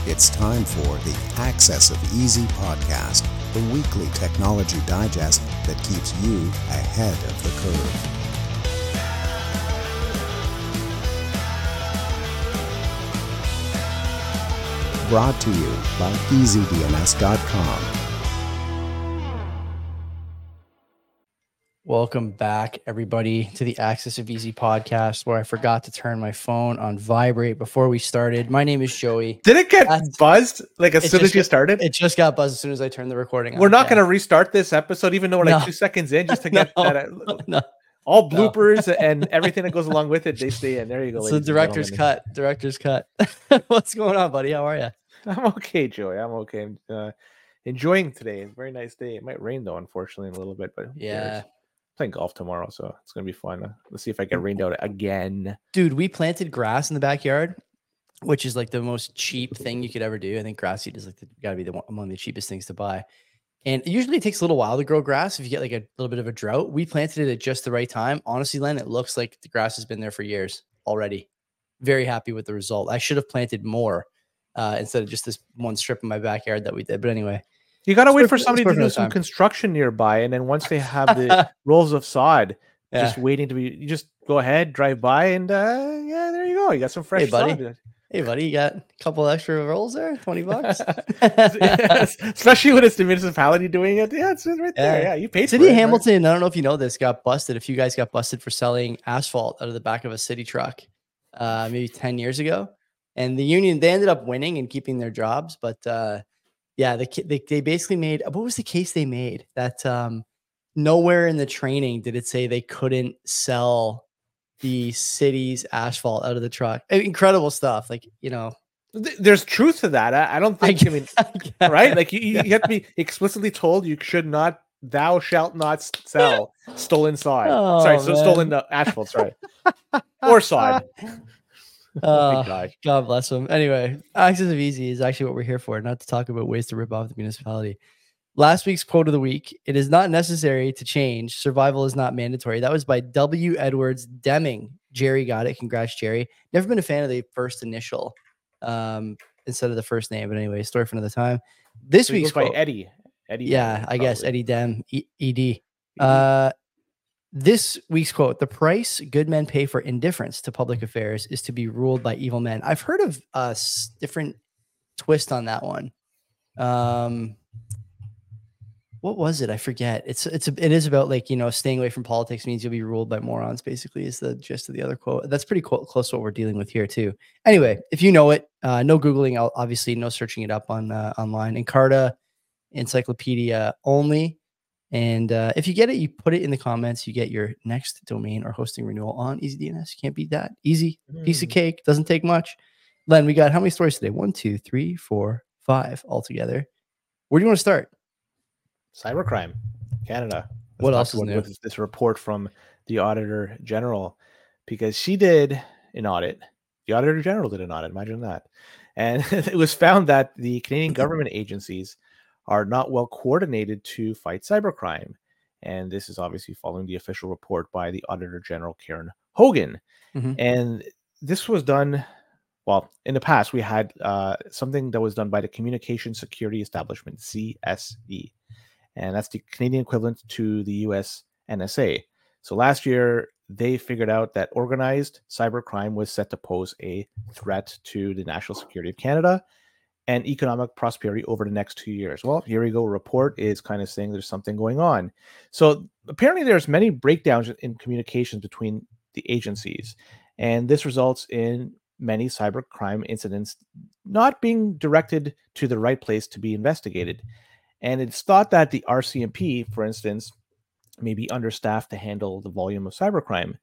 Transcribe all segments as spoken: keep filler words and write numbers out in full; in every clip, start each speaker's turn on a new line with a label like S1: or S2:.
S1: It's time for the Access of Easy podcast, the weekly technology digest that keeps you ahead of the curve. Brought to you by easy D N S dot com.
S2: Welcome back, everybody, to the Access of Easy podcast, where I forgot to turn my phone on vibrate before we started. My name is Joey.
S3: Did it get
S2: That's,
S3: buzzed like as soon as you
S2: got,
S3: started?
S2: It just got buzzed as soon as I turned the recording on.
S3: We're not
S2: yeah.
S3: going to restart this episode, even though we're like
S2: no.
S3: two seconds in, just to get
S2: no.
S3: that.
S2: no.
S3: All bloopers no. and everything that goes along with it, they stay in. There you go.
S2: So director's cut. Director's cut. What's going on, buddy? How are you?
S3: I'm okay, Joey. I'm okay. I'm uh, enjoying today. It's a very nice day. It might rain though, unfortunately, in a little bit. But
S2: yeah.
S3: Playing golf tomorrow, so it's gonna be fun. Let's see if I get rained out again.
S2: Dude, we planted grass in the backyard, which is like the most cheap thing you could ever do. I think grass seed is like the, gotta be the one, among the cheapest things to buy. And it usually takes a little while to grow grass if you get like a little bit of a drought. We planted it at just the right time. Honestly, Len, it looks like the grass has been there for years already. Very happy with the result. I should have planted more uh, instead of just this one strip in my backyard that we did. But anyway.
S3: You got to wait for somebody to do some time. construction nearby. And then once they have the rolls of sod yeah. just waiting to be, you just go ahead, drive by, and uh, yeah, there you go. You got some fresh
S2: hey, buddy.
S3: sod.
S2: Hey, buddy, you got a couple extra rolls there? twenty bucks?
S3: yes, especially when it's the municipality doing it. Yeah, it's right there. Yeah, yeah you paid
S2: City
S3: for
S2: of
S3: it,
S2: Hamilton,
S3: right?
S2: I don't know if you know this, got busted. A few guys got busted for selling asphalt out of the back of a city truck uh, maybe ten years ago. And the union, they ended up winning and keeping their jobs, but uh, yeah, they, they they basically made, what was the case they made? That um, nowhere in the training did it say they couldn't sell the city's asphalt out of the truck. Incredible stuff. Like, you know.
S3: There's truth to that. I, I don't think, I, I mean, I right? Like you, you have to be explicitly told you should not, thou shalt not sell stolen sod. Oh, sorry, so man. stolen uh, asphalt, sorry. Or sod.
S2: Oh, God. God bless them. Anyway, Access of Easy is actually what we're here for, not to talk about ways to rip off the municipality. Last week's quote of the week: "It is not necessary to change. Survival is not mandatory." That was by W. Edwards Deming. Jerry got it. Congrats, Jerry. Never been a fan of the first initial um, instead of the first name, but anyway, story for another time. This so week's quote
S3: by Eddie. Eddie.
S2: Yeah,
S3: Dem,
S2: I guess Eddie Dem. E- Ed. Uh, This week's quote: "The price good men pay for indifference to public affairs is to be ruled by evil men." I've heard of a different twist on that one. Um, what was it? I forget. It's it's a, it is about like, you know, staying away from politics means you'll be ruled by morons. Basically, is the gist of the other quote. That's pretty co- close to what we're dealing with here too. Anyway, if you know it, uh, no googling, obviously, no searching it up on uh, online. Encarta Encyclopedia only. And uh, if you get it, you put it in the comments. You get your next domain or hosting renewal on Easy D N S. You can't beat that. Easy, mm. piece of cake. Doesn't take much. Len, we got how many stories today? One, two, three, four, five altogether. Where do you want to start?
S3: Cybercrime, Canada. Let's
S2: what else is new?
S3: With this report from the Auditor General, because she did an audit. The Auditor General did an audit. Imagine that. And it was found that the Canadian government agencies are not well coordinated to fight cybercrime. And this is obviously following the official report by the Auditor General, Karen Hogan. Mm-hmm. And this was done, well, in the past, we had uh, something that was done by the Communication Security Establishment, C S E. And that's the Canadian equivalent to the U S N S A. So last year, they figured out that organized cybercrime was set to pose a threat to the national security of Canada and economic prosperity over the next two years. Well, here we go. Report is kind of saying there's something going on. So apparently there's many breakdowns in communications between the agencies, and this results in many cybercrime incidents not being directed to the right place to be investigated. And it's thought that the R C M P, for instance, may be understaffed to handle the volume of cybercrime.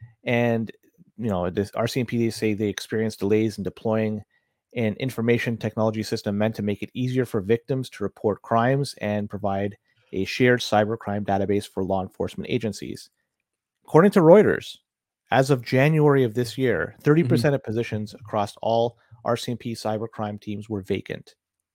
S3: And, you know, this R C M P, they say they experience delays in deploying an information technology system meant to make it easier for victims to report crimes and provide a shared cybercrime database for law enforcement agencies. According to Reuters, as of January of this year, thirty percent mm-hmm. of positions across all R C M P cybercrime teams were vacant.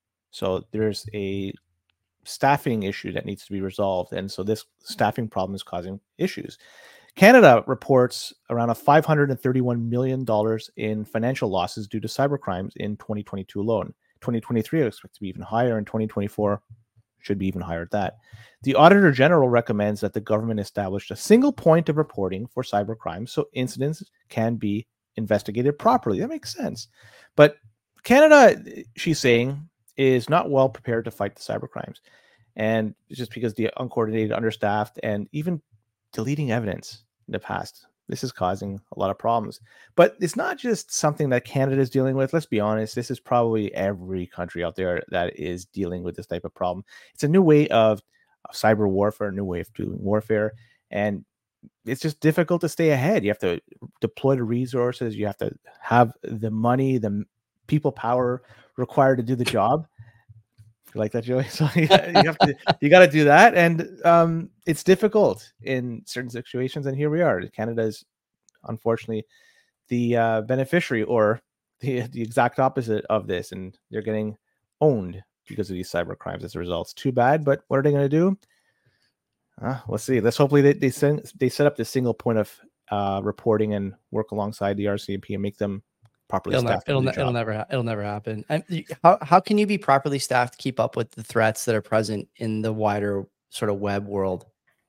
S3: So there's a staffing issue that needs to be resolved. And so this staffing problem is causing issues. Canada reports around a five hundred thirty-one million dollars in financial losses due to cybercrimes in twenty twenty-two alone. twenty twenty-three, I expect to be even higher, and twenty twenty-four should be even higher at that. The Auditor General recommends that the government establish a single point of reporting for cybercrime so incidents can be investigated properly. That makes sense. But Canada, she's saying, is not well prepared to fight the cybercrimes. And it's just because the uncoordinated, understaffed, and even deleting evidence in the past. This is causing a lot of problems. But it's not just something that Canada is dealing with. Let's be honest. This is probably every country out there that is dealing with this type of problem. It's a new way of, of cyber warfare, a new way of doing warfare. And it's just difficult to stay ahead. You have to deploy the resources. You have to have the money, the people power required to do the job. You like that, Joey? So you, you have to, you got to do that, and um, it's difficult in certain situations. And here we are. Canada is unfortunately the uh, beneficiary, or the the exact opposite of this, and they're getting owned because of these cyber crimes as a result. It's too bad, but what are they going to do? Uh, let's see. Let's hopefully they they, send, they set up this single point of uh, reporting and work alongside the R C M P and make them properly
S2: It'll,
S3: staffed.
S2: ne- it'll, ne- it'll never ha- it'll never happen. And you- how how can you be properly staffed to keep up with the threats that are present in the wider sort of web world?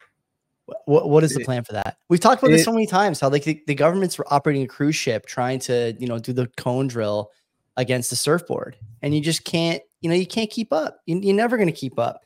S2: What what is the plan for that? We've talked about it, this so many times. How like the, the government's operating a cruise ship, trying to you know do the cone drill against the surfboard, and you just can't you know you can't keep up. You, you're never going to keep up.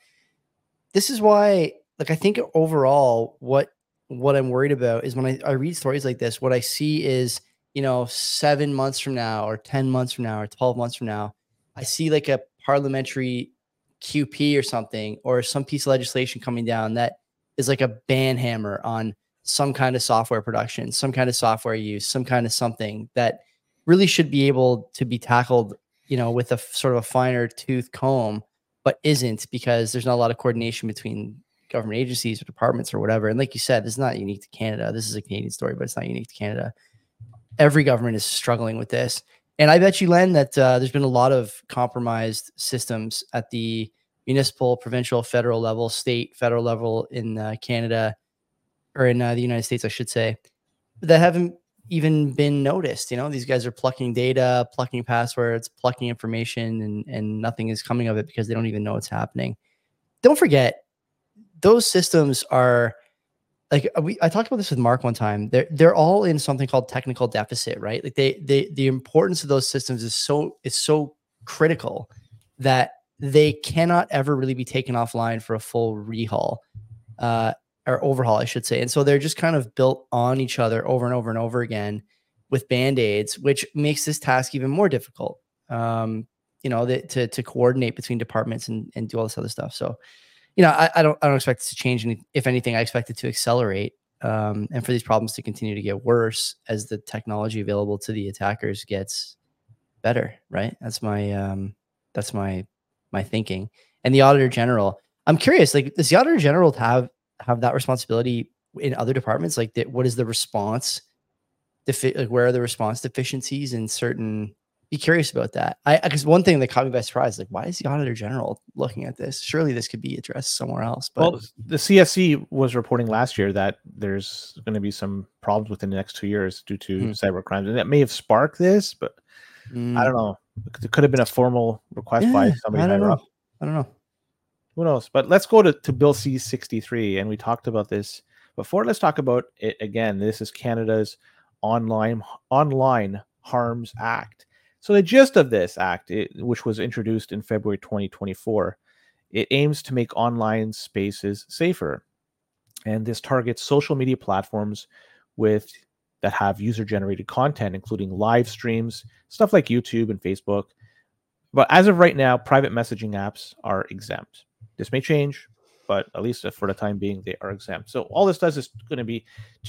S2: This is why, like I think overall, what what I'm worried about is when I, I read stories like this, what I see is you know, seven months from now or ten months from now or twelve months from now, I see like a parliamentary Q P or something, or some piece of legislation coming down that is like a ban hammer on some kind of software production, some kind of software use, some kind of something that really should be able to be tackled, you know, with a sort of a finer tooth comb, but isn't, because there's not a lot of coordination between government agencies or departments or whatever. And like you said, this is not unique to Canada. This is a Canadian story, but it's not unique to Canada. Every government is struggling with this. And I bet you, Len, that uh, there's been a lot of compromised systems at the municipal, provincial, federal level, state, federal level in uh, Canada, or in uh, the United States, I should say, that haven't even been noticed. You know, these guys are plucking data, plucking passwords, plucking information, and, and nothing is coming of it because they don't even know what's happening. Don't forget, those systems are... Like we, I talked about this with Mark one time. They're they're all in something called technical deficit, right? Like they they the importance of those systems is so is so critical that they cannot ever really be taken offline for a full rehaul uh, or overhaul, I should say. And so they're just kind of built on each other over and over and over again with band-aids, which makes this task even more difficult. Um, you know, the, to to coordinate between departments and and do all this other stuff. So. You know, I, I don't I don't expect it to change. Any, if anything, I expect it to accelerate um, and for these problems to continue to get worse as the technology available to the attackers gets better. Right? That's my um, that's my my thinking. And the Auditor General, I'm curious. Like, does the Auditor General have have that responsibility in other departments? Like, that, what is the response? Defi- like, where are the response deficiencies in certain? Be curious about that. I because one thing that caught me by surprise, like, why is the Auditor General looking at this? Surely this could be addressed somewhere else. But
S3: well, the C S C was reporting last year that there's going to be some problems within the next two years due to mm. cyber crimes, and that may have sparked this. But mm. I don't know. It could have been a formal request yeah, by somebody
S2: I don't
S3: higher
S2: know.
S3: up.
S2: I don't know.
S3: Who knows? But let's go to, to Bill C sixty-three, and we talked about this before. Let's talk about it again. This is Canada's online online Harms Act. So the gist of this act, it, which was introduced in February twenty twenty-four, it aims to make online spaces safer. And this targets social media platforms with that have user-generated content, including live streams, stuff like YouTube and Facebook. But as of right now, private messaging apps are exempt. This may change, but at least for the time being, they are exempt. So all this does is going to be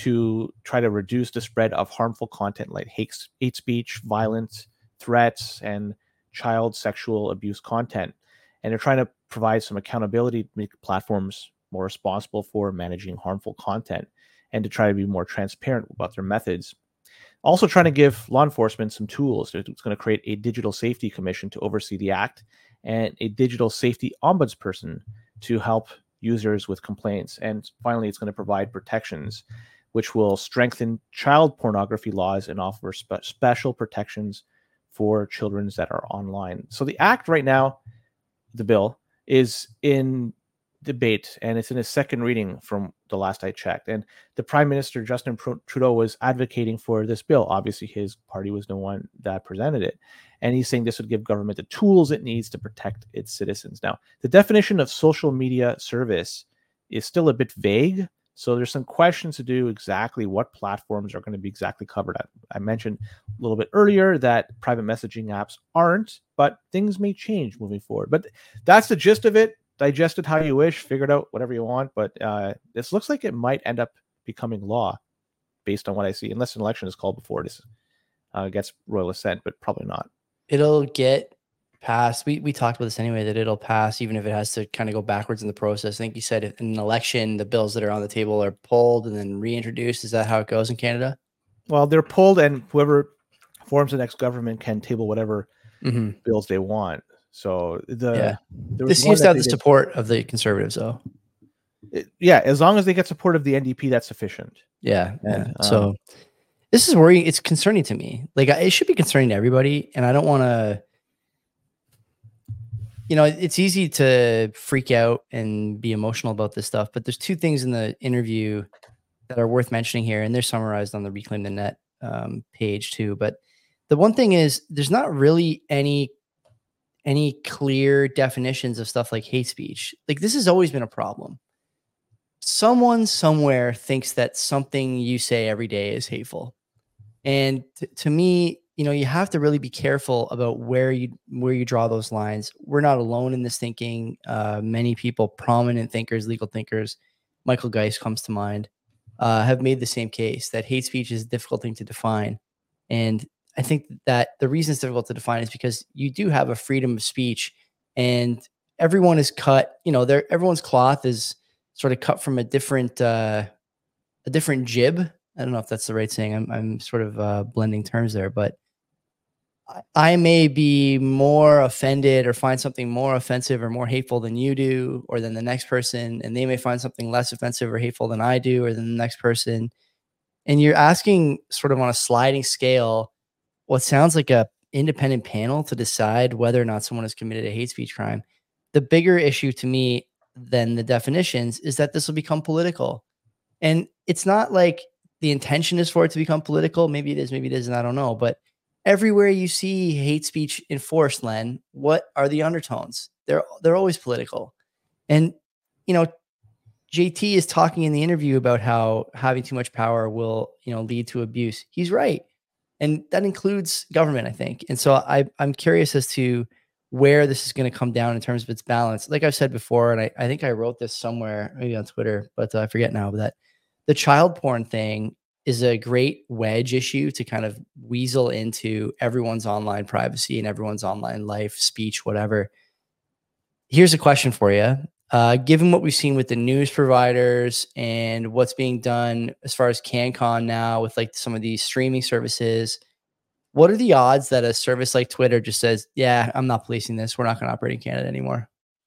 S3: to try to reduce the spread of harmful content like hate, hate speech, violence, threats, and child sexual abuse content. And they're trying to provide some accountability to make platforms more responsible for managing harmful content and to try to be more transparent about their methods. Also trying to give law enforcement some tools. It's going to create a digital safety commission to oversee the act and a digital safety ombudsperson to help users with complaints. And finally, it's going to provide protections, which will strengthen child pornography laws and offer spe- special protections for children that are online. So the act right now, the bill, is in debate, and it's in a second reading from the last I checked. And the Prime Minister, Justin Trudeau, was advocating for this bill. Obviously, his party was the one that presented it. And he's saying this would give government the tools it needs to protect its citizens. Now, the definition of social media service is still a bit vague. So there's some questions to do exactly what platforms are going to be exactly covered. I, I mentioned a little bit earlier that private messaging apps aren't, but things may change moving forward. But that's the gist of it. Digest it how you wish, figure it out, whatever you want. But uh, this looks like it might end up becoming law based on what I see, unless an election is called before this uh, gets royal assent, but probably not.
S2: It'll get passed. We we talked about this anyway, that it'll pass even if it has to kind of go backwards in the process. I think you said in an election, the bills that are on the table are pulled and then reintroduced. Is that how it goes in Canada?
S3: Well, they're pulled, and whoever forms the next government can table whatever mm-hmm. bills they want. So the
S2: yeah. this seems to have the did, support of the Conservatives, though.
S3: It, yeah, as long as they get support of the N D P, that's sufficient.
S2: Yeah. And, yeah. Um, so this is worrying. It's concerning to me. Like, it should be concerning to everybody, and I don't want to. You know, it's easy to freak out and be emotional about this stuff, but there's two things in the interview that are worth mentioning here, and they're summarized on the Reclaim the Net um, page too. But the one thing is, there's not really any any clear definitions of stuff like hate speech. Like, this has always been a problem. Someone somewhere thinks that something you say every day is hateful, and t- to me, you know, you have to really be careful about where you where you draw those lines. We're not alone in this thinking. Uh, many people, prominent thinkers, legal thinkers, Michael Geist comes to mind, uh, have made the same case that hate speech is a difficult thing to define. And I think that the reason it's difficult to define is because you do have a freedom of speech, and everyone is cut. You know, there everyone's cloth is sort of cut from a different uh, a different jib. I don't know if that's the right saying. I'm I'm sort of uh, blending terms there, but I may be more offended or find something more offensive or more hateful than you do, or than the next person, and they may find something less offensive or hateful than I do, or than the next person. And you're asking sort of on a sliding scale what sounds like a independent panel to decide whether or not someone has committed a hate speech crime. The bigger issue to me than the definitions is that this will become political. And it's not like the intention is for it to become political. Maybe it is, maybe it isn't, I don't know. But everywhere you see hate speech enforced, Len, what are the undertones? They're they're always political. And, you know, J T is talking in the interview about how having too much power will, you know, lead to abuse. He's right. And that includes government, I think. And so I, I'm curious as to where this is going to come down in terms of its balance. Like I've said before, and I, I think I wrote this somewhere, maybe on Twitter, but uh, I forget now, but that the child porn thing is a great wedge issue to kind of weasel into everyone's online privacy and everyone's online life, speech, whatever. Here's a question for you. Uh, given what we've seen with the news providers and what's being done as far as CanCon now with like some of these streaming services, what are the odds that a service like Twitter just says, yeah, I'm not policing this. We're not going to operate in Canada anymore?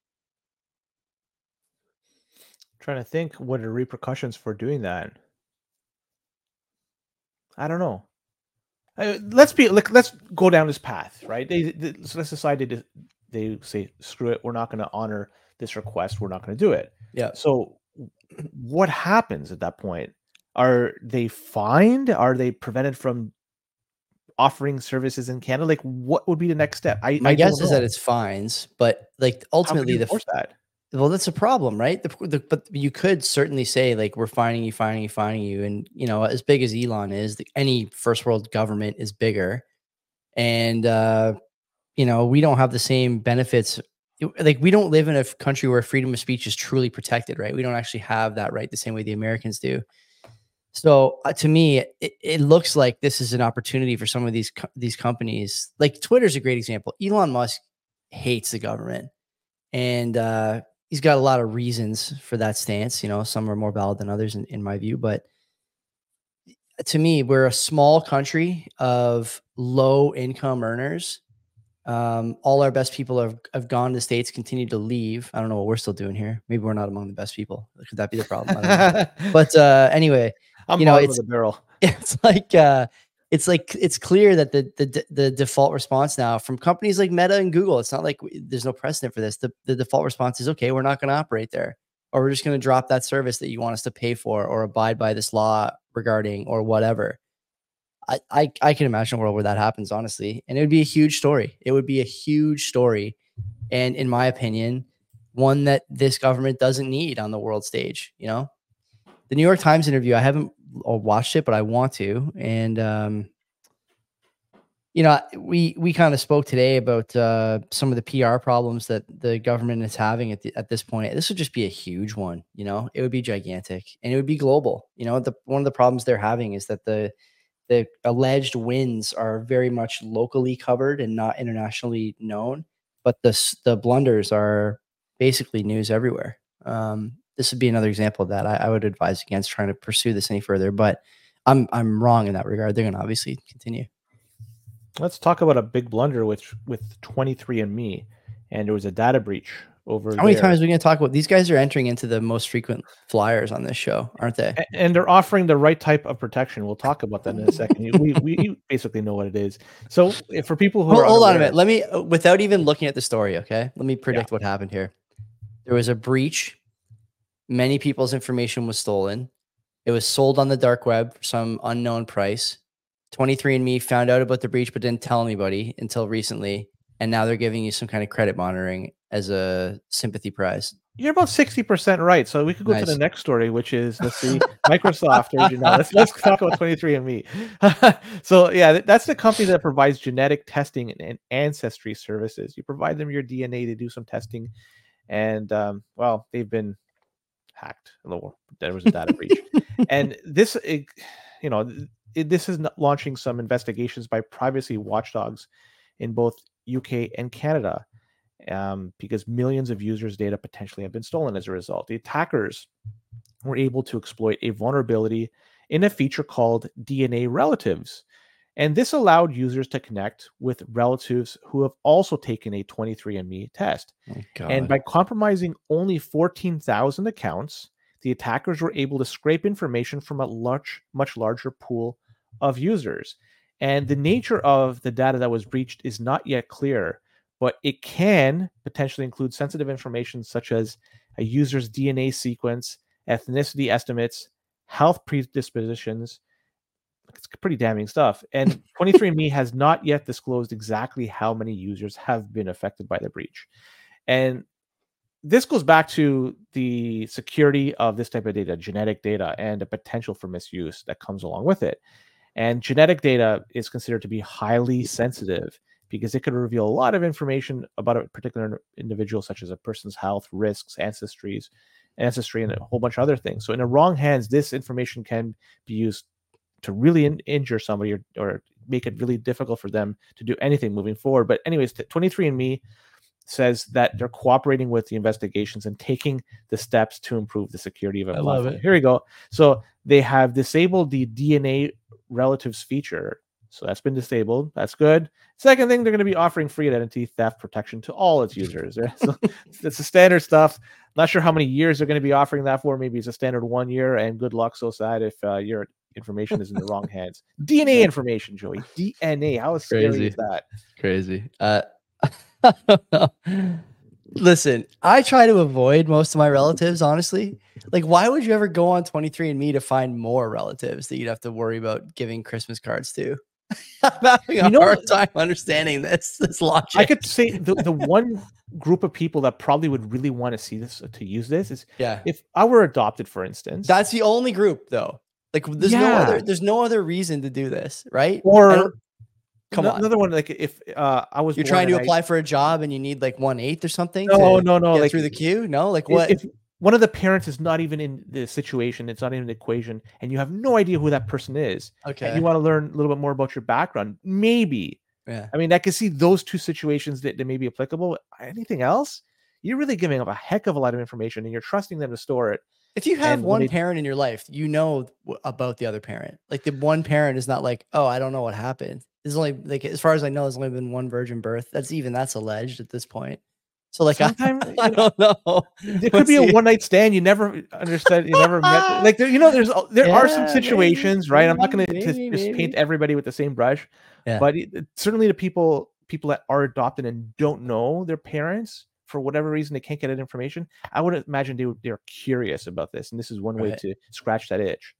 S3: I'm trying to think what are the repercussions for doing that. I don't know. Uh, let's be. Like, let's go down this path, right? They, they so let's decide they they say, screw it. We're not going to honor this request. We're not going to do it.
S2: Yeah.
S3: So, what happens at that point? Are they fined? Are they prevented from offering services in Canada? Like, what would be the next step? I
S2: my
S3: I
S2: guess is that it's fines, but like ultimately the
S3: that.
S2: Well, that's a problem, right? The, the, but you could certainly say, like, we're fining you, fining you, fining you. And, you know, as big as Elon is, the, any first world government is bigger. And, uh, you know, we don't have the same benefits. Like, we don't live in a country where freedom of speech is truly protected, right? We don't actually have that right the same way the Americans do. So uh, to me, it, it looks like this is an opportunity for some of these, co- these companies. Like, Twitter's a great example. Elon Musk hates the government. And, uh, he's got a lot of reasons for that stance. You know, some are more valid than others in, in my view. But to me, we're a small country of low income earners. Um, all our best people have, have gone to the States, continue to leave. I don't know what we're still doing here. Maybe we're not among the best people. Could that be the problem? I don't know. But uh, anyway,
S3: I'm
S2: you know,
S3: bottom
S2: it's
S3: of the barrel.
S2: It's like uh, it's like it's clear that the the the default response now from companies like Meta and Google, it's not like there's no precedent for this. The the default response is, okay, we're not going to operate there, or we're just going to drop that service that you want us to pay for, or abide by this law regarding, or whatever. I, I I can imagine a world where that happens, honestly, and it would be a huge story. It would be a huge story, and in my opinion, one that this government doesn't need on the world stage. You know, the New York Times interview, I haven't watched it, but I want to, and um, you know, we we kind of spoke today about uh, some of the P R problems that the government is having at the, at this point. This would just be a huge one. You know, it would be gigantic, and it would be global. You know, the one of the problems they're having is that the the alleged wins are very much locally covered and not internationally known, but the the blunders are basically news everywhere. Um, this would be another example of that. I, I would advise against trying to pursue this any further, but I'm I'm wrong in that regard. They're going to obviously continue.
S3: Let's talk about a big blunder with with twenty-three and me, and there was a data breach over
S2: How many
S3: there.
S2: times are we going to talk about these guys are entering into the most frequent flyers on this show, aren't they?
S3: A- And they're offering the right type of protection. We'll talk about that in a second. we we basically know what it is. So if for people who
S2: Hold,
S3: are
S2: hold on a
S3: unaware-
S2: minute. Let me, uh, without even looking at the story, okay? Let me predict
S3: Yeah.
S2: what happened here. There was a breach. Many people's information was stolen. It was sold on the dark web for some unknown price. twenty-three and me found out about the breach, but didn't tell anybody until recently. And now they're giving you some kind of credit monitoring as a sympathy prize.
S3: You're about sixty percent right. So we could go
S2: Nice.
S3: to the next story, which is, let's see, Microsoft. Or, no, let's, let's talk about twenty-three and me. So yeah, that's the company that provides genetic testing and ancestry services. You provide them your D N A to do some testing. And um, well, they've been hacked. There was a data breach. And this, it, you know, it, this is launching some investigations by privacy watchdogs in both U K and Canada. Um, because millions of users' data potentially have been stolen as a result. The attackers were able to exploit a vulnerability in a feature called D N A relatives. And this allowed users to connect with relatives who have also taken a twenty-three and me test.
S2: Oh,
S3: and by compromising only fourteen thousand accounts, the attackers were able to scrape information from a large, much larger pool of users. And the nature of the data that was breached is not yet clear, but it can potentially include sensitive information such as a user's D N A sequence, ethnicity estimates, health predispositions. It's pretty damning stuff. And twenty-three and me has not yet disclosed exactly how many users have been affected by the breach. And this goes back to the security of this type of data, genetic data, and the potential for misuse that comes along with it. And genetic data is considered to be highly sensitive because it could reveal a lot of information about a particular individual, such as a person's health, risks, ancestries, ancestry, and a whole bunch of other things. So in the wrong hands, this information can be used to really in- injure somebody or, or make it really difficult for them to do anything moving forward. But anyways, twenty-three and me says that they're cooperating with the investigations and taking the steps to improve the security of it.
S2: I love it.
S3: Here we go. So they have disabled the D N A relatives feature. So that's been disabled. That's good. Second thing, they're going to be offering free identity theft protection to all its users. So it's the standard stuff. Not sure how many years they're going to be offering that for. Maybe it's a standard one year, and good luck. So sad if uh, your information is in the wrong hands. D N A information, Joey. D N A. How scary
S2: Crazy.
S3: is that?
S2: Crazy. Uh, listen, I try to avoid most of my relatives, honestly. Like, why would you ever go on twenty-three and me to find more relatives that you'd have to worry about giving Christmas cards to? I'm having a
S3: You know-
S2: hard time understanding this this logic.
S3: I could say the, the one group of people that probably would really want to see this, to use this, is
S2: yeah.
S3: if I were adopted, for instance.
S2: That's the only group, though. Like, there's no
S3: Yeah.
S2: other. There's no other reason to do this, right? I
S3: or
S2: don't- come
S3: ano-
S2: on.
S3: another one, like if uh, I was
S2: You're
S3: born
S2: trying to
S3: and I-
S2: apply for a job and you need like one eighth or something.
S3: No,
S2: to
S3: no, no.
S2: get
S3: Like
S2: through the queue. No, like
S3: if-
S2: what?
S3: If one of the parents is not even in the situation, it's not in the equation, and you have no idea who that person is,
S2: okay.
S3: and you want to learn a little bit more about your background, maybe.
S2: yeah.
S3: I mean, I can see those two situations that, that may be applicable. Anything else, you're really giving up a heck of a lot of information, and you're trusting them to store it.
S2: If you have
S3: And when
S2: one
S3: they-
S2: parent in your life, you know w- about the other parent. Like the one parent is not like, oh, I don't know what happened. There's only like, as far as I know, there's only been one virgin birth. That's even that's alleged at this point. So like,
S3: sometimes
S2: I, I don't know.
S3: There could be a one night stand. You never understood. You never met. Like there, you know, there's there yeah, are some situations, maybe, right? I'm not going to just maybe. paint everybody with the same brush,
S2: yeah.
S3: but it, certainly the people people that are adopted and don't know their parents for whatever reason, they can't get that information. I would imagine they they're curious about this, and this is one right. way to scratch that itch.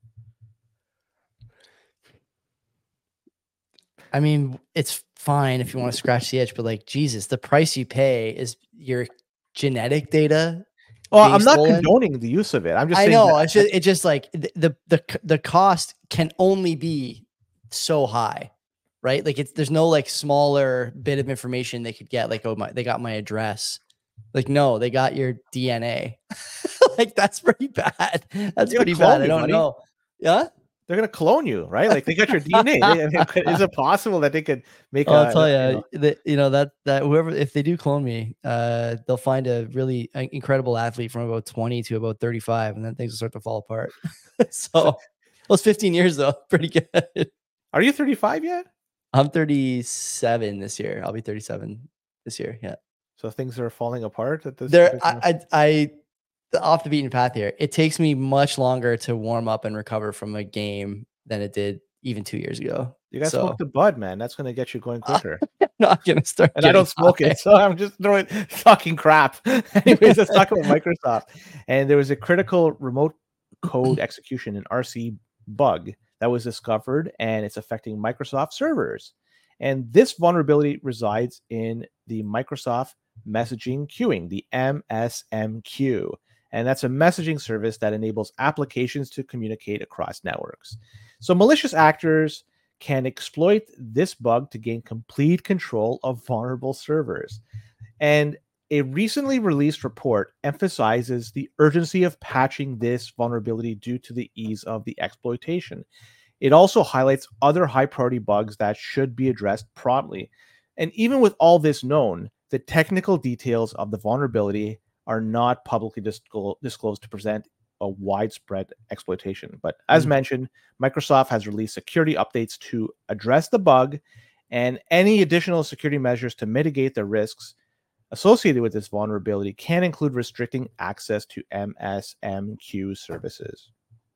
S2: I mean, it's fine if you want to scratch the itch, but like, Jesus, the price you pay is your genetic data.
S3: Well, I'm not stolen. condoning the use of it. I'm just
S2: I
S3: saying
S2: know
S3: that,
S2: it's just, it's just like the, the, the, the cost can only be so high, right? Like it's, there's no like smaller bit of information they could get. Like, oh my, they got my address. Like, no, they got your D N A. Like that's pretty bad. That's They're pretty bad. You, I don't buddy. know. Yeah.
S3: They're gonna clone you, right? Like they got your D N A. They, I mean, is it possible that they could make?
S2: Oh,
S3: a,
S2: I'll tell you,
S3: you know,
S2: that, you know that that whoever, if they do clone me, uh, they'll find a really uh, incredible athlete from about twenty to about thirty-five, and then things will start to fall apart. So, well, it's fifteen years though, pretty good.
S3: Are you thirty-five yet?
S2: I'm thirty-seven this year. I'll be thirty-seven this year. Yeah.
S3: So things are falling apart at this.
S2: There, I, I, I. Off the beaten path here. It takes me much longer to warm up and recover from a game than it did even two years ago.
S3: You guys
S2: so,
S3: smoke the bud, man. That's going to get you going quicker.
S2: I'm not going to start.
S3: And I don't smoke high. it, so I'm just throwing talking crap. Anyways, let's talk about Microsoft. And there was a critical remote code execution, an R C bug that was discovered, and it's affecting Microsoft servers. And this vulnerability resides in the Microsoft messaging queuing, the M S M Q. And that's a messaging service that enables applications to communicate across networks. So malicious actors can exploit this bug to gain complete control of vulnerable servers. And a recently released report emphasizes the urgency of patching this vulnerability due to the ease of the exploitation. It also highlights other high-priority bugs that should be addressed promptly. And even with all this known, the technical details of the vulnerability are not publicly disclo- disclosed to present a widespread exploitation. But as mm-hmm. mentioned, Microsoft has released security updates to address the bug and any additional security measures to mitigate the risks associated with this vulnerability can include restricting access to M S M Q services.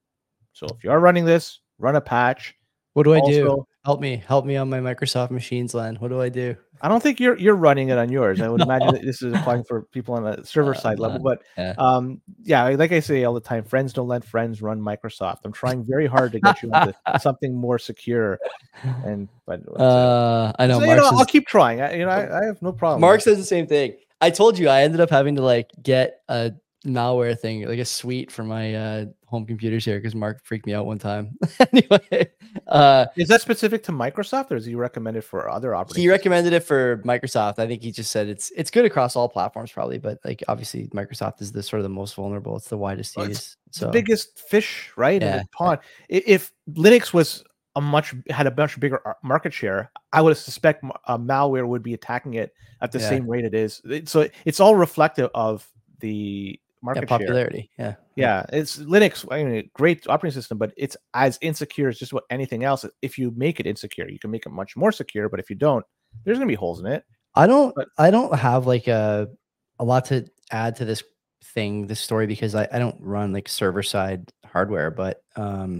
S3: So if you are running this, run a patch.
S2: What do I also, do? Help me. Help me on my Microsoft machines, Len. What do I do?
S3: I don't think you're you're running it on yours. I would no. imagine that this is applying for people on a server uh, side level. But yeah. um, yeah, like I say all the time, friends don't let friends run Microsoft. I'm trying very hard to get you into something more secure. And but
S2: uh, I know,
S3: so,
S2: Mark.
S3: You know, I'll keep trying. I, you know, I, I have no problem.
S2: Mark says the same thing. I told you I ended up having to like get a malware thing, like a suite for my uh, home computers here because Mark freaked me out one time. Anyway, uh,
S3: is that specific to Microsoft, or is he recommended for other operating?
S2: He recommended it for Microsoft. I think he just said it's it's good across all platforms, probably, but like obviously Microsoft is the sort of the most vulnerable. It's the widest well, use.
S3: It's
S2: so
S3: the biggest fish, right? Yeah. In the pond. If Linux was a much had a much bigger market share, I would suspect uh, malware would be attacking it at the yeah. same rate it is. It, so it's all reflective of the market
S2: yeah, popularity.
S3: Share.
S2: Yeah.
S3: Yeah. It's Linux, I mean, great operating system, but it's as insecure as just what anything else. If you make it insecure, you can make it much more secure. But if you don't, there's gonna be holes in it.
S2: I don't
S3: but,
S2: I don't have like a a lot to add to this thing, this story, because I, I don't run like server side hardware, but um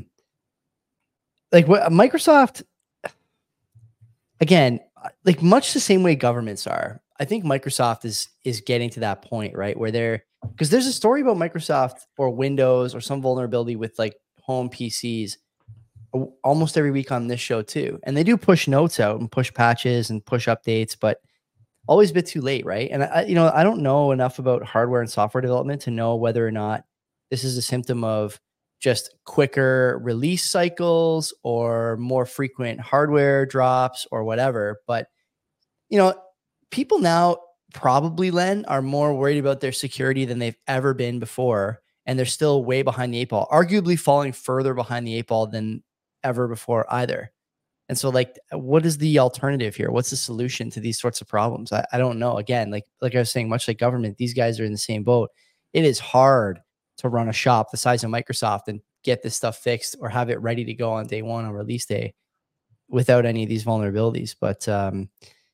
S2: like what Microsoft again, like much the same way governments are. I think Microsoft is is getting to that point, right? Where they're because there's a story about Microsoft or Windows or some vulnerability with like home P Cs almost every week on this show too. And they do push notes out and push patches and push updates, but always a bit too late, right? And I, you know, I don't know enough about hardware and software development to know whether or not this is a symptom of just quicker release cycles or more frequent hardware drops or whatever. But, you know, people now probably, Len, are more worried about their security than they've ever been before. And they're still way behind the eight ball, arguably falling further behind the eight ball than ever before either. And so like, what is the alternative here? What's the solution to these sorts of problems? I, I don't know. Again, like, like I was saying, much like government, these guys are in the same boat. It is hard to run a shop the size of Microsoft and get this stuff fixed or have it ready to go on day one on release day without any of these vulnerabilities. But, um,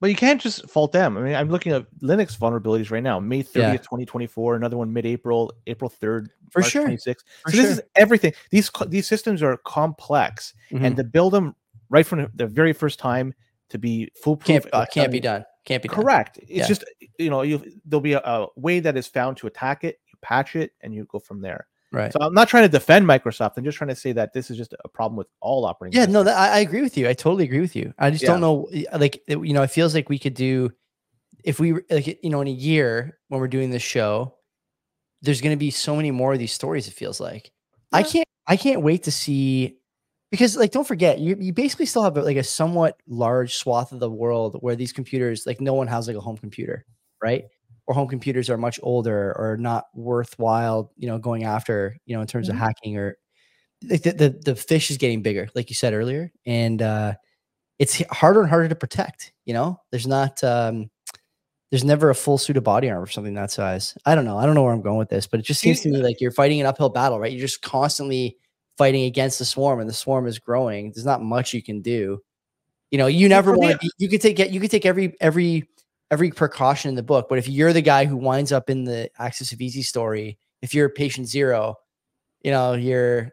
S3: But you can't just fault them. I mean, I'm looking at Linux vulnerabilities right now. May thirtieth,
S2: Yeah.
S3: twenty twenty-four. Another one mid-April, April third,
S2: For
S3: March
S2: sure.
S3: twenty-sixth.
S2: For
S3: So this
S2: sure.
S3: is everything. These co- these systems are complex,
S2: Mhm.
S3: and to build them right from the very first time to be foolproof
S2: Can't uh, can't be
S3: without-
S2: done. Can't be done.
S3: Correct. It's
S2: Yeah.
S3: just, you know, you there'll be a, a way that is found to attack it. You patch it, and you go from there.
S2: Right.
S3: So I'm not trying to defend Microsoft. I'm just trying to say that this is just a problem with all operating
S2: Yeah,
S3: systems.
S2: no, that, I, I agree with you. I totally agree with you. I just
S3: Yeah.
S2: don't know, like, it- you know, it feels like we could do, if we, like, you know, in a year when we're doing this show, there's going to be so many more of these stories. It feels like I
S3: Yeah.
S2: can't, I can't wait to see, because, like, don't forget, you you basically still have like a somewhat large swath of the world where these computers, like, no one has like a home computer, right? Or home computers are much older or not worthwhile, you know, going after, you know, in terms
S3: Mhm.
S2: of hacking, or like the, the the fish is getting bigger, like you said earlier, and uh, it's h- harder and harder to protect. You know, there's not, um, there's never a full suit of body armor for something that size. I don't know. I don't know where I'm going with this, but it just seems to me like you're fighting an uphill battle, right? You're just constantly fighting against the swarm, and the swarm is growing. There's not much you can do. You know, you never
S3: for me-
S2: want to. You could take you could take every every every precaution in the book, but if you're the guy who winds up in the Axis of Easy story, if you're patient zero, you know, you're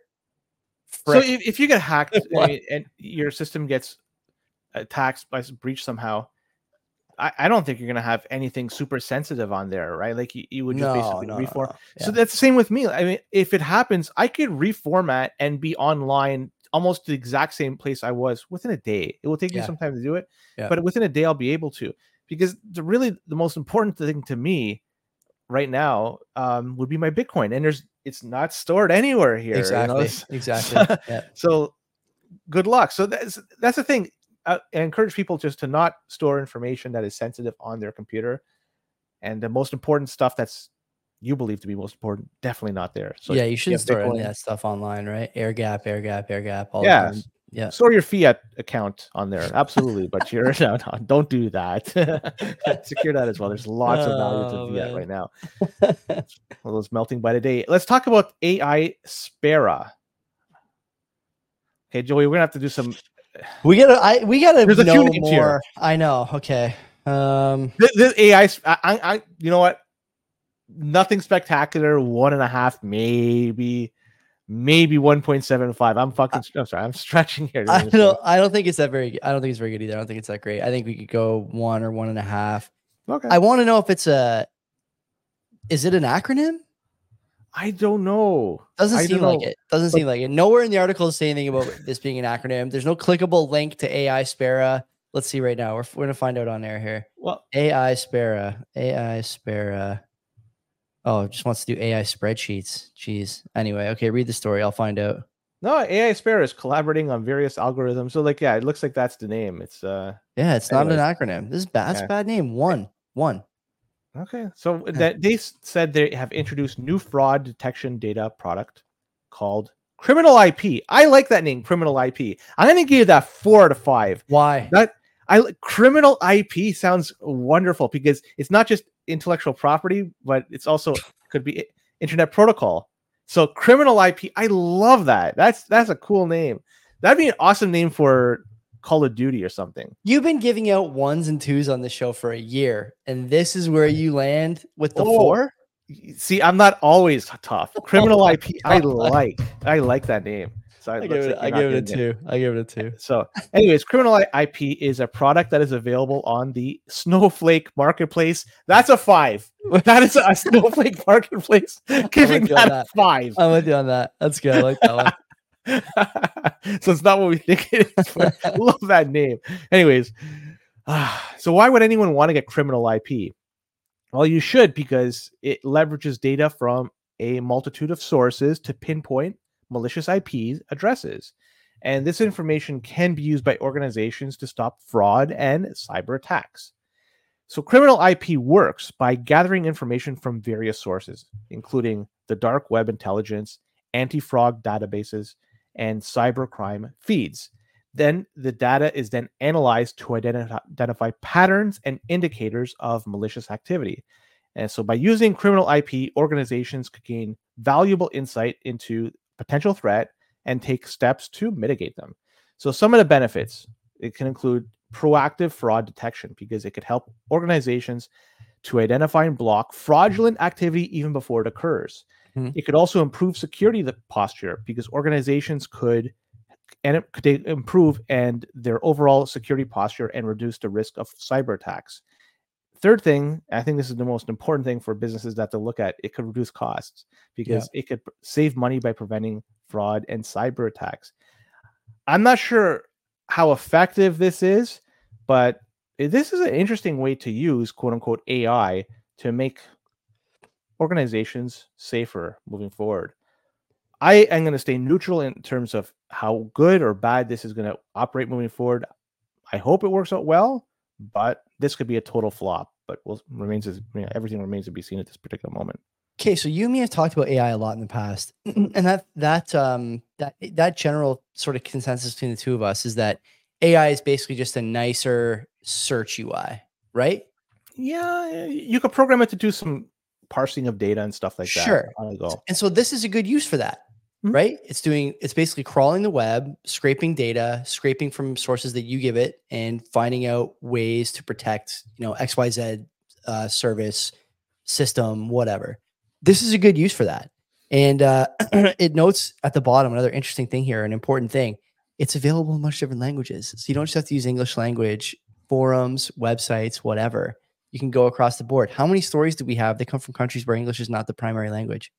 S3: So
S2: frick.
S3: if, if you get hacked I
S2: What?
S3: mean, and your system gets attacked by s- breach somehow, I, I don't think you're gonna have anything super sensitive on there, right? Like you, you would just
S2: No,
S3: basically
S2: no, no,
S3: reform.
S2: no.
S3: So
S2: Yeah.
S3: that's the same with me. I mean, if it happens, I could reformat and be online almost the exact same place I was within a day. It will take me
S2: Yeah.
S3: some time to do it,
S2: Yeah.
S3: but within a day I'll be able to. Because the really the most important thing to me right now um, would be my Bitcoin, and there's it's not stored anywhere here.
S2: Exactly.
S3: You know?
S2: Exactly. Yeah.
S3: So good luck. So that's that's the thing. I encourage people just to not store information that is sensitive on their computer, and the most important stuff that's you believe to be most important, definitely not there. So
S2: Yeah, you shouldn't
S3: have
S2: store any
S3: Bitcoin.
S2: of that stuff online, right? Air gap, air gap, air gap, all
S3: Yeah.
S2: the time. Yeah.
S3: Store your fiat account on there, absolutely, but you're no, no, don't do that. Secure that as well. There's lots of value
S2: Oh,
S3: to fiat
S2: man.
S3: right now. Well, those melting by the day. Let's talk about A I Spera. Okay, Joey, we're gonna have to do some.
S2: we gotta, I we gotta
S3: There's a few
S2: know
S3: names here.
S2: more. I know. Okay. Um,
S3: This, this A I, I, I, you know what? Nothing spectacular. One and a half, maybe, maybe one point seven five. I'm fucking. I'm sorry. I'm stretching here.
S2: I don't. I don't think it's that very. I don't think it's very good either. I don't think it's that great. I think we could go one or one and a half.
S3: Okay.
S2: I want to know if it's a. Is it an acronym?
S3: I don't know.
S2: Doesn't
S3: I
S2: seem
S3: don't
S2: like
S3: know.
S2: it. Doesn't
S3: But-
S2: seem like it. Nowhere in the article is saying anything about this being an acronym. There's no clickable link to A I Spera. Let's see right now. We're, we're gonna find out on air here.
S3: Well,
S2: A I Spera. A I Spera. Oh, it just wants to do A I spreadsheets. Jeez. Anyway, okay, read the story. I'll find out.
S3: no, A I Spera is collaborating on various algorithms. So, like, yeah, it looks like that's the name. It's uh
S2: Yeah, it's not
S3: Anyways.
S2: an acronym. This is bad. That's
S3: Yeah.
S2: a bad name. One. One.
S3: okay. So that they s- said they have introduced new fraud detection data product called Criminal I P. I like that name, Criminal I P. I'm gonna give that four out of five.
S2: Why?
S3: That I li- Criminal I P sounds wonderful because it's not just intellectual property, but it's also could be i- internet protocol. So Criminal I P, I love that. That's that's a cool name. That'd be an awesome name for Call of Duty or something.
S2: You've been giving out ones and twos on the show for a year, and this is where you land with the
S3: Oh,
S2: four.
S3: See, I'm not always tough. Criminal I P, I
S2: God.
S3: like. I like that name. So
S2: I
S3: it
S2: give
S3: looks
S2: it.
S3: like
S2: I
S3: you're not
S2: give it a
S3: getting
S2: two. I give it a two.
S3: So, anyways, Criminal I P is a product that is available on the Snowflake marketplace. That's a five. That is a Snowflake marketplace. Giving
S2: with you on
S3: that a
S2: that.
S3: five.
S2: I'm with you on that. That's good. I like that one.
S3: So it's not what we think it is. But I love that name. Anyways, ah, so why would anyone want to get Criminal I P? Well, you should, because it leverages data from a multitude of sources to pinpoint malicious I P addresses. And this information can be used by organizations to stop fraud and cyber attacks. So Criminal I P works by gathering information from various sources, including the dark web intelligence, anti-fraud databases, and cybercrime feeds. Then the data is then analyzed to identi- identify patterns and indicators of malicious activity. And so by using Criminal I P, organizations could gain valuable insight into potential threat and take steps to mitigate them. So some of the benefits, it can include proactive fraud detection because it could help organizations to identify and block fraudulent activity even before it occurs.
S2: Mhm.
S3: It could also improve security posture because organizations could and it could improve and their overall security posture and reduce the risk of cyber attacks. Third thing, I think this is the most important thing for businesses that to look at, it could reduce costs because
S2: Yeah.
S3: it could save money by preventing fraud and cyber attacks. I'm not sure how effective this is, but this is an interesting way to use quote unquote A I to make organizations safer moving forward. I am going to stay neutral in terms of how good or bad this is going to operate moving forward. I hope it works out well, but this could be a total flop. But will remains as you know, everything remains to be seen at this particular moment.
S2: Okay, so you and me have talked about A I a lot in the past, and that that um that that general sort of consensus between the two of us is that A I is basically just a nicer search U I, right?
S3: Yeah, you could program it to do some parsing of data and stuff like
S2: Sure.
S3: that. Sure.
S2: And so this is a good use for that,
S3: Mhm.
S2: right? It's doing it's basically crawling the web, scraping data, scraping from sources that you give it, and finding out ways to protect, you know, X Y Z uh, service, system, whatever. This is a good use for that. And uh, it notes at the bottom another interesting thing here, an important thing. It's available in much different languages. So you don't just have to use English language, forums, websites, whatever. You can go across the board. How many stories do we have that come from countries where English is not the primary language?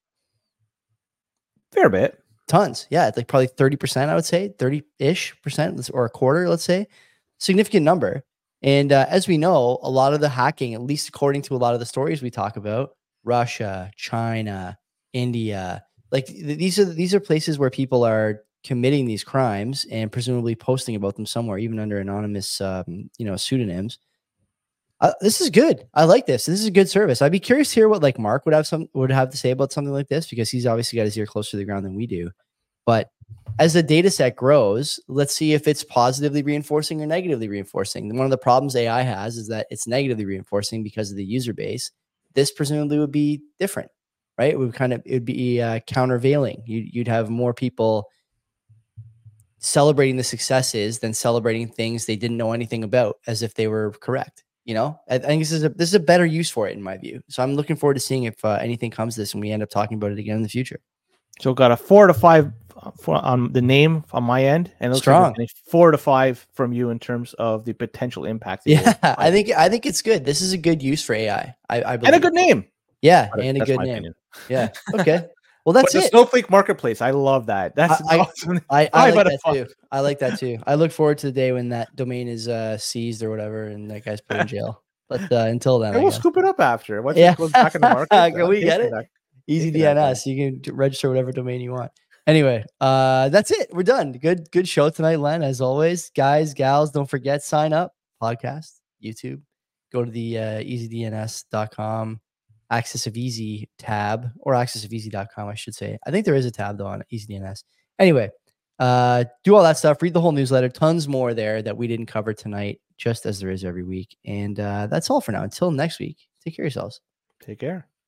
S3: Fair bit.
S2: Tons. Yeah. It's like probably thirty percent, I would say, thirty-ish percent or a quarter, let's say. Significant number. And uh, as we know, a lot of the hacking, at least according to a lot of the stories we talk about, Russia, China, India, like th- these are these are places where people are committing these crimes and presumably posting about them somewhere, even under anonymous, um, you know, pseudonyms. Uh, this is good. I like this. This is a good service. I'd be curious to hear what like Mark would have some would have to say about something like this because he's obviously got his ear closer to the ground than we do. But as the data set grows, let's see if it's positively reinforcing or negatively reinforcing. One of the problems A I has is that it's negatively reinforcing because of the user base. This presumably would be different, right? It would kind of it would be uh, countervailing. You'd, you'd have more people celebrating the successes than celebrating things they didn't know anything about as if they were correct. You know, I, I think this is a this is a better use for it in my view. So I'm looking forward to seeing if uh, anything comes to this and we end up talking about it again in the future.
S3: So got a four to five for, on the name on my end, and
S2: strong
S3: like four to five from you in terms of the potential impact.
S2: Yeah, I think I think it's good. This is a good use for A I. I, I
S3: and a good name.
S2: Yeah,
S3: but
S2: and a good name.
S3: Opinion.
S2: Yeah. Okay. Well, that's
S3: but the
S2: it.
S3: Snowflake Marketplace. I love that. That's
S2: I,
S3: awesome.
S2: I, I, I like that too. I like that too. I look forward to the day when that domain is uh, seized or whatever, and that guy's put in jail. But uh, until then,
S3: we'll scoop it up after. Once
S2: yeah.
S3: it goes back in the market,
S2: can we
S3: uh,
S2: get it?
S3: Back.
S2: Easy D N S. You can register whatever domain you want. Anyway, uh, that's it. We're done. Good, good show tonight, Len. As always, guys, gals, don't forget sign up. Podcast, YouTube. Go to the uh, easy D N S dot com Access of Easy tab or access of easy dot com, I should say. I think there is a tab though on EasyDNS. Anyway, uh, do all that stuff. Read the whole newsletter. Tons more there that we didn't cover tonight, just as there is every week. And uh, that's all for now. Until next week, take care of yourselves.
S3: Take care.